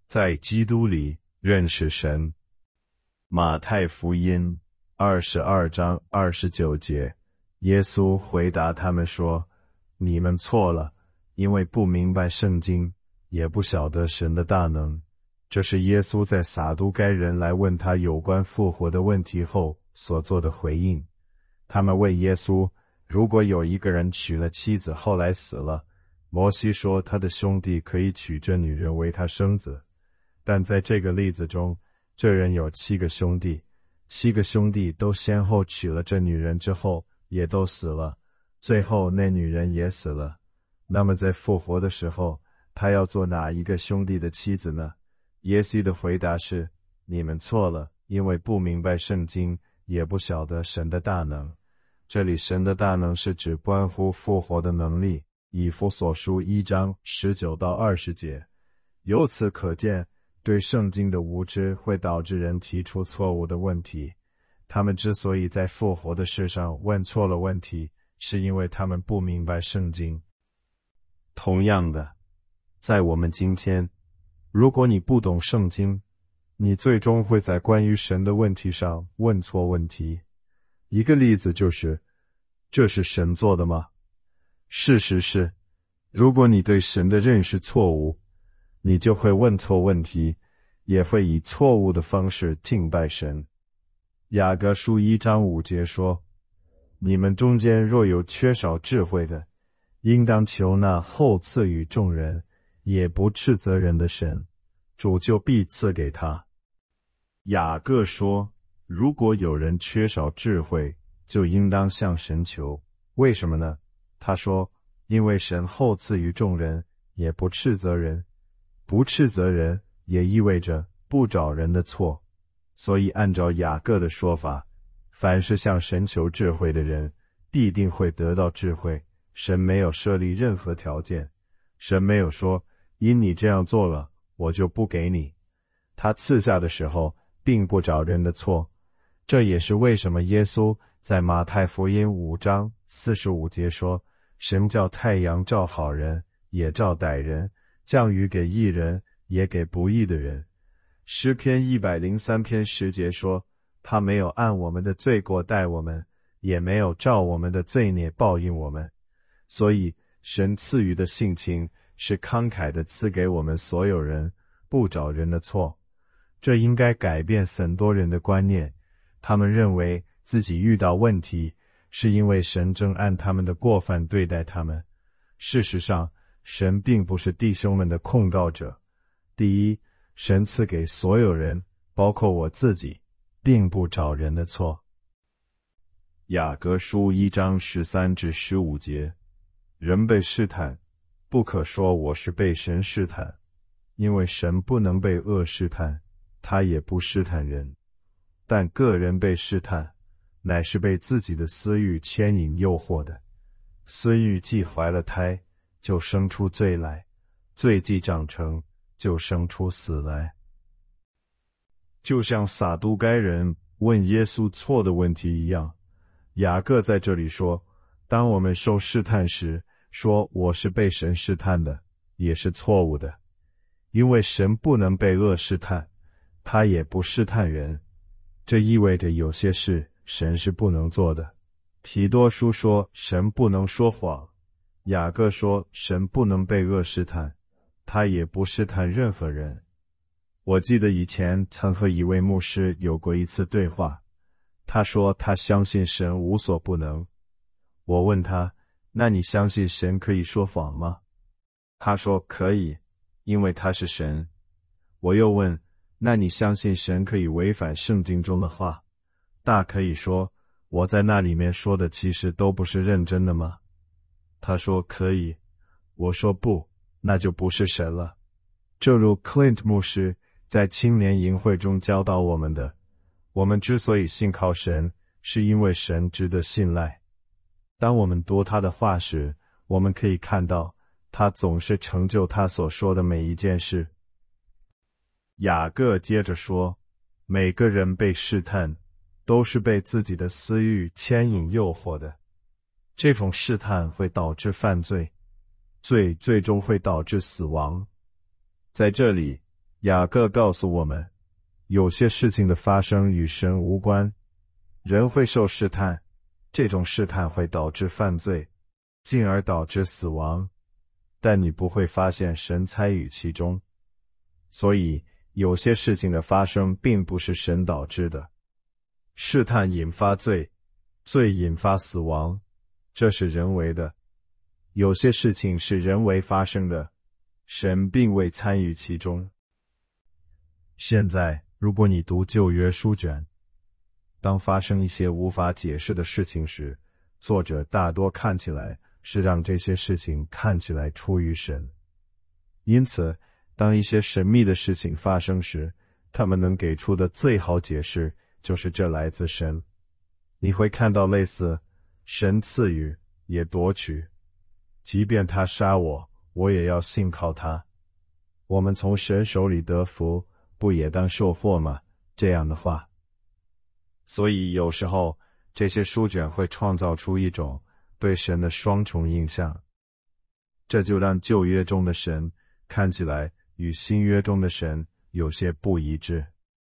在基督里认识神。马太福音22章29节，耶稣回答他们说：你们错了，因为不明白圣经，也不晓得神的大能。这是耶稣在撒都该人来问他有关复活的问题后所做的回应。他们问耶稣，如果有一个人娶了妻子后来死了，摩西说他的兄弟可以娶这女人为他生子。但在这个例子中，这人有7个兄弟，7个兄弟都先后娶了这女人之后也都死了，最后那女人也死了。那么在复活的时候，他要做哪一个兄弟的妻子呢？耶稣的回答是：你们错了，因为不明白圣经，也不晓得神的大能。这里神的大能是指关乎复活的能力，以弗所书1章19到20节。由此可见，对圣经的无知会导致人提出错误的问题。他们之所以在复活的事上问错了问题，是因为他们不明白圣经。同样的，在我们今天，如果你不懂圣经，你最终会在关于神的问题上问错问题。一个例子就是，这是神做的吗？事实是，如果你对神的认识错误，你就会问错问题，也会以错误的方式敬拜神。雅各书1章5节说：你们中间若有缺少智慧的，应当求那厚赐予众人，也不斥责人的神，主就必赐给他。雅各说，如果有人缺少智慧，就应当向神求。为什么呢？他说，因为神厚赐于众人，也不斥责人。不斥责人也意味着不找人的错，所以按照雅各的说法，凡是向神求智慧的人，必定会得到智慧。神没有设立任何条件，神没有说，因你这样做了，我就不给你。他赐下的时候，并不找人的错。这也是为什么耶稣在马太福音5章45节说，神叫太阳照好人，也照歹人，降雨给义人，也给不义的人。诗篇103篇10节说，他没有按我们的罪过待我们，也没有照我们的罪孽报应我们。所以神赐予的性情是慷慨地赐给我们所有人，不找人的错。这应该改变很多人的观念，他们认为自己遇到问题，是因为神正按他们的过犯对待他们。事实上，神并不是弟兄们的控告者。第一，神赐给所有人，包括我自己，并不找人的错。雅各书1章13至15节，人被试探，不可说我是被神试探，因为神不能被恶试探，他也不试探人。但个人被试探，乃是被自己的私欲牵引诱惑的。私欲既怀了胎，就生出罪来，罪既长成，就生出死来。就像撒都该人问耶稣错的问题一样，雅各在这里说，当我们受试探时，说我是被神试探的，也是错误的。因为神不能被恶试探，他也不试探人。这意味着有些事神是不能做的。提多书说神不能说谎，雅各说神不能被恶试探，他也不试探任何人。我记得以前曾和一位牧师有过一次对话，他说他相信神无所不能。我问他，那你相信神可以说谎吗？他说可以，因为他是神。我又问，那你相信神可以违反圣经中的话？大可以说，我在那里面说的其实都不是认真的吗？他说可以。我说不，那就不是神了。正如 Clint 牧师在青年营会中教导我们的，我们之所以信靠神，是因为神值得信赖。当我们读他的话时，我们可以看到，他总是成就他所说的每一件事。雅各接着说，每个人被试探，都是被自己的私欲牵引诱惑的。这种试探会导致犯罪，罪最终会导致死亡。在这里， 雅各告诉我们，有些事情的发生与神无关，人会受试探，这种试探会导致犯罪，进而导致死亡，但你不会发现神参与其中。所以，有些事情的发生并不是神导致的。试探引发罪，罪引发死亡，这是人为的。有些事情是人为发生的，神并未参与其中。现在，如果你读旧约书卷，当发生一些无法解释的事情时，作者大多看起来是让这些事情看起来出于神。因此，当一些神秘的事情发生时，他们能给出的最好解释就是这来自神。你会看到类似神赐予也夺取，即便他杀我，我也要信靠他。我们从神手里得福，不也当受祸吗？这样的话。所以有时候这些书卷会创造出一种对神的双重印象，这就让旧约中的神看起来与新约中的神有些不一致。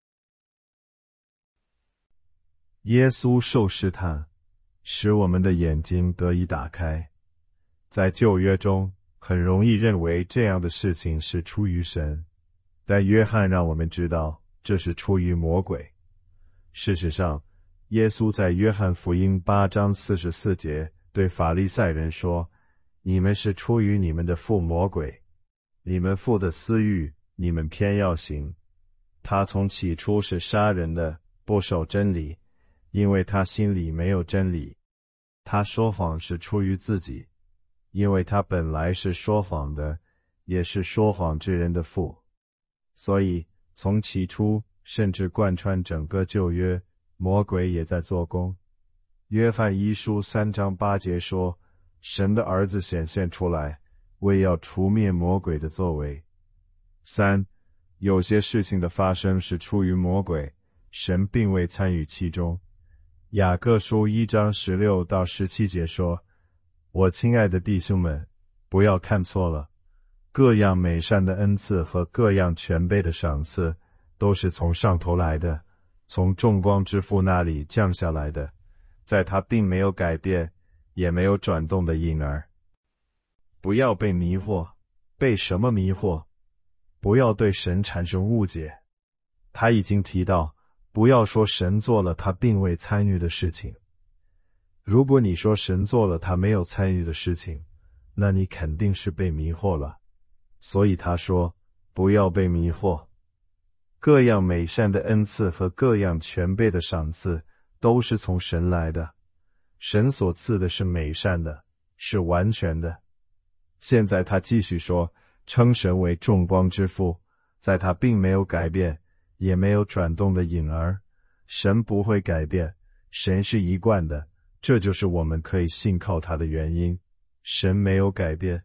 耶稣受试探，使我们的眼睛得以打开。在旧约中，很容易认为这样的事情是出于神，但约翰让我们知道这是出于魔鬼。事实上，耶稣在约翰福音8章44节对法利赛人说：“你们是出于你们的父魔鬼，你们父的私欲，你们偏要行。他从起初是杀人的，不守真理，因为他心里没有真理。他说谎是出于自己，因为他本来是说谎的，也是说谎之人的父。所以从起初甚至贯穿整个旧约，魔鬼也在做工。约翰一书3章8节说，神的儿子显现出来，为要除灭魔鬼的作为。3. 有些事情的发生是出于魔鬼，神并未参与其中。雅各书1章16到17节说，我亲爱的弟兄们，不要看错了，各样美善的恩赐和各样全备的赏赐，都是从上头来的，从众光之父那里降下来的，在他并没有改变，也没有转动的影儿。不要被迷惑，被什么迷惑？不要对神产生误解。他已经提到，不要说神做了他并未参与的事情。如果你说神做了他没有参与的事情，那你肯定是被迷惑了。所以他说，不要被迷惑。各样美善的恩赐和各样全备的赏赐，都是从神来的。神所赐的是美善的，是完全的。现在他继续说，称神为众光之父，在他并没有改变，也没有转动的影儿。神不会改变，神是一贯的，这就是我们可以信靠他的原因。神没有改变。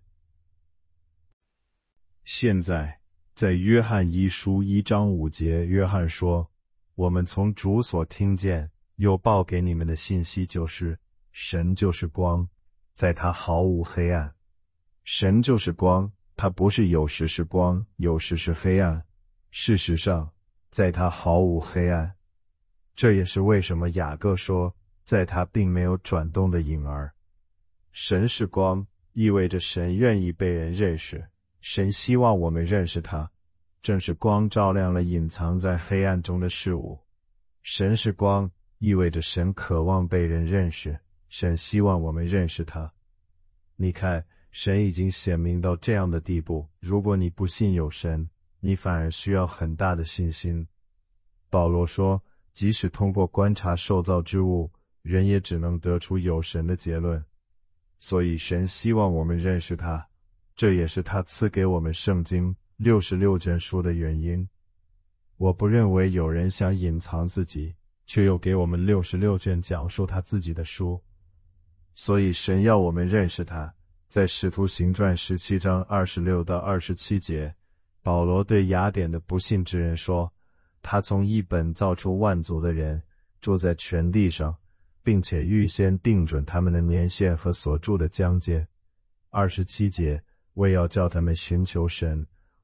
现在在约翰一书1章5节，约翰说，我们从主所听见又报给你们的信息就是，神就是光，在他毫无黑暗。神就是光，他不是有时是光，有时是黑暗。事实上，在他毫无黑暗。这也是为什么雅各说，在他并没有转动的影儿。神是光，意味着神愿意被人认识，神希望我们认识他，正是光照亮了隐藏在黑暗中的事物。神是光，意味着神渴望被人认识，神希望我们认识他。你看，神已经显明到这样的地步，如果你不信有神，你反而需要很大的信心。保罗说，即使通过观察受造之物，人也只能得出有神的结论。所以神希望我们认识他，这也是他赐给我们圣经66卷书的原因。我不认为有人想隐藏自己，却又给我们66卷讲述他自己的书。所以神要我们认识他。在使徒行传17章26到27节，保罗对雅典的不信之人说，他从一本造出万族的人，住在全地上，并且预先定准他们的年限和所住的疆界。27节，为要叫他们寻求神，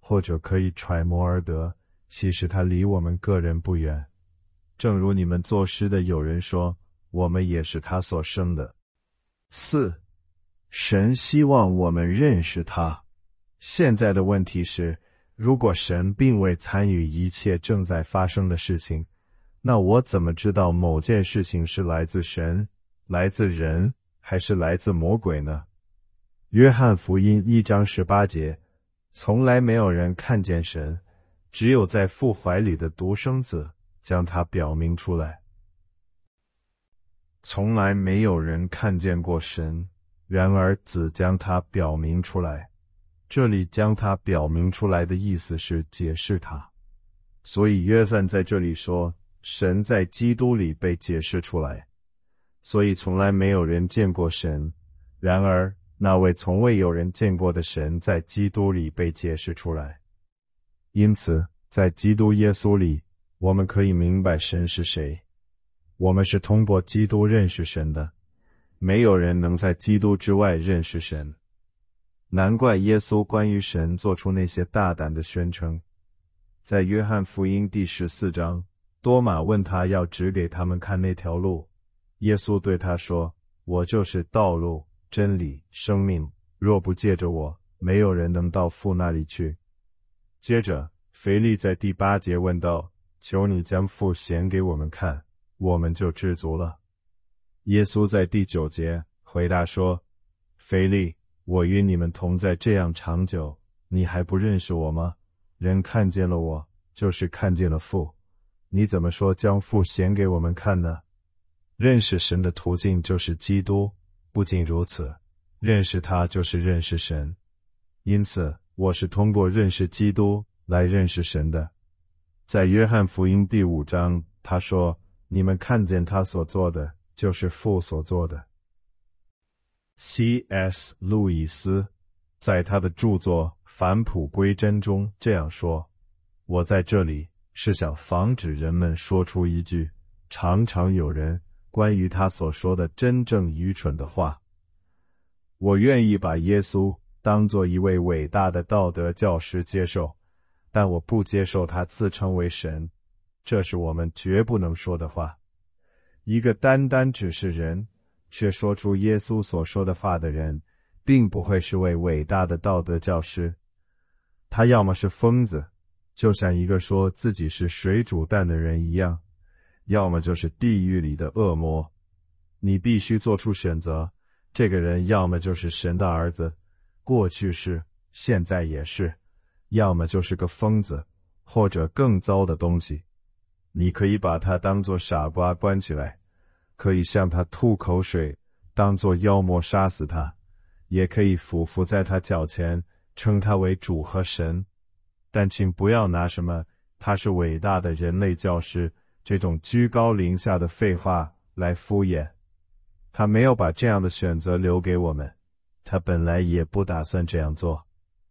或者可以揣摩而得，其实它离我们个人不远。正如你们作诗的有人说，我们也是他所生的。4. 神希望我们认识他。现在的问题是，如果神并未参与一切正在发生的事情，那我怎么知道某件事情是来自神、来自人，还是来自魔鬼呢？约翰福音1章18节，从来没有人看见神，只有在父怀里的独生子将他表明出来。从来没有人看见过神，然而子将他表明出来。这里将他表明出来的意思是解释他。所以约翰在这里说，神在基督里被解释出来。所以从来没有人见过神，然而那位从未有人见过的神在基督里被解释出来。因此，在基督耶稣里，我们可以明白神是谁。我们是通过基督认识神的，没有人能在基督之外认识神。难怪耶稣关于神做出那些大胆的宣称。在约翰福音第14章，多马问他要指给他们看那条路，耶稣对他说，我就是道路、真理、生命，若不借着我，没有人能到父那里去。接着，腓力在第8节问道，求你将父显给我们看，我们就知足了。耶稣在第9节回答说，腓力，我与你们同在这样长久，你还不认识我吗？人看见了我，就是看见了父。你怎么说将父显给我们看呢？认识神的途径就是基督，不仅如此，认识他就是认识神。因此，我是通过认识基督来认识神的。在约翰福音第5章，他说，你们看见他所做的，就是父所做的。C.S. 路易斯在他的著作《返璞归真》中这样说，我在这里是想防止人们说出一句常常有人关于他所说的真正愚蠢的话。我愿意把耶稣当作一位伟大的道德教师接受，但我不接受他自称为神，这是我们绝不能说的话。一个单单只是人，却说出耶稣所说的话的人，并不会是位伟大的道德教师。他要么是疯子，就像一个说自己是水煮蛋的人一样，要么就是地狱里的恶魔。你必须做出选择，这个人要么就是神的儿子，过去是，现在也是，要么就是个疯子，或者更糟的东西。你可以把他当作傻瓜关起来，可以向他吐口水，当作妖魔杀死他，也可以俯伏在他脚前，称他为主和神。但请不要拿什么他是伟大的人类教师这种居高临下的废话来敷衍。他没有把这样的选择留给我们，他本来也不打算这样做。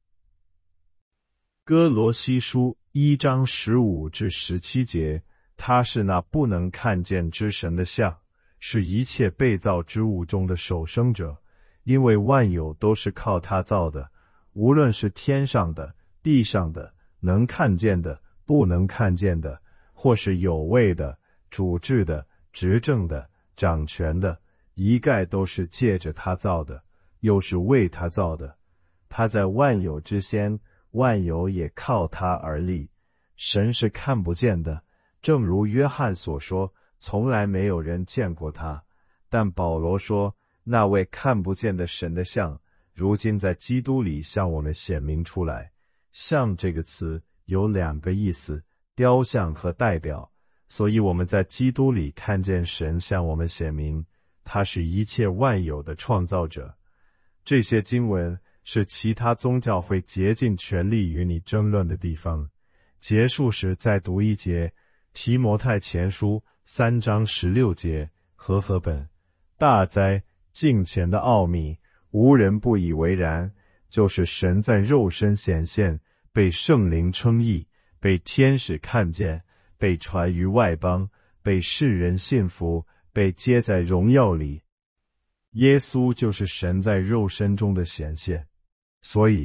哥罗西书1章15至17节，他是那不能看见之神的像，是一切被造之物中的首生者，因为万有都是靠他造的，无论是天上的、地上的，能看见的、不能看见的，或是有位的、主治的、执政的、掌权的，一概都是借着他造的，又是为他造的。他在万有之先，万有也靠他而立。神是看不见的，正如约翰所说，从来没有人见过他。但保罗说，那位看不见的神的像，如今在基督里向我们显明出来。像这个词有2个意思，雕像和代表，所以我们在基督里看见神向我们显明，他是一切万有的创造者。这些经文是其他宗教会竭尽全力与你争论的地方。结束时再读一节，提摩太前书3章16节，和合本。大哉，敬虔的奥秘，无人不以为然，就是神在肉身显现，被圣灵称义，被天使看见，被传于外邦，被世人信服，被接在荣耀里。耶稣就是神在肉身中的显现。所以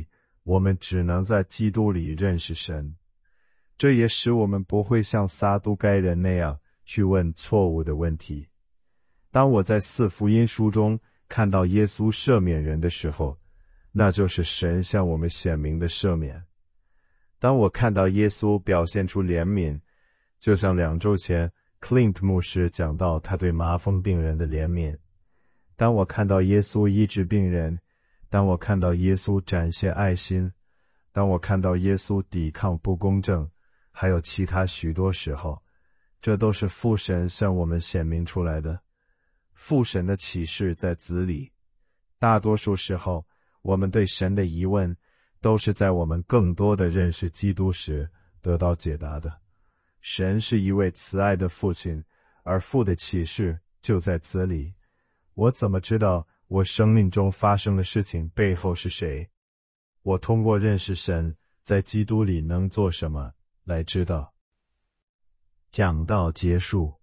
我们只能在基督里认识神。这也使我们不会像撒都该人那样去问错误的问题。当我在四福音书中看到耶稣赦免人的时候，那就是神向我们显明的赦免。当我看到耶稣表现出怜悯，就像2周前 Clint 牧师讲到他对麻风病人的怜悯。当我看到耶稣医治病人，当我看到耶稣展现爱心，当我看到耶稣抵抗不公正，还有其他许多时候，这都是父神向我们显明出来的。父神的启示在子里。大多数时候，我们对神的疑问都是在我们更多的认识基督时得到解答的。神是一位慈爱的父亲，而父的启示就在子里。我怎么知道我生命中发生的事情背后是谁？我通过认识神在基督里能做什么来知道。讲道结束。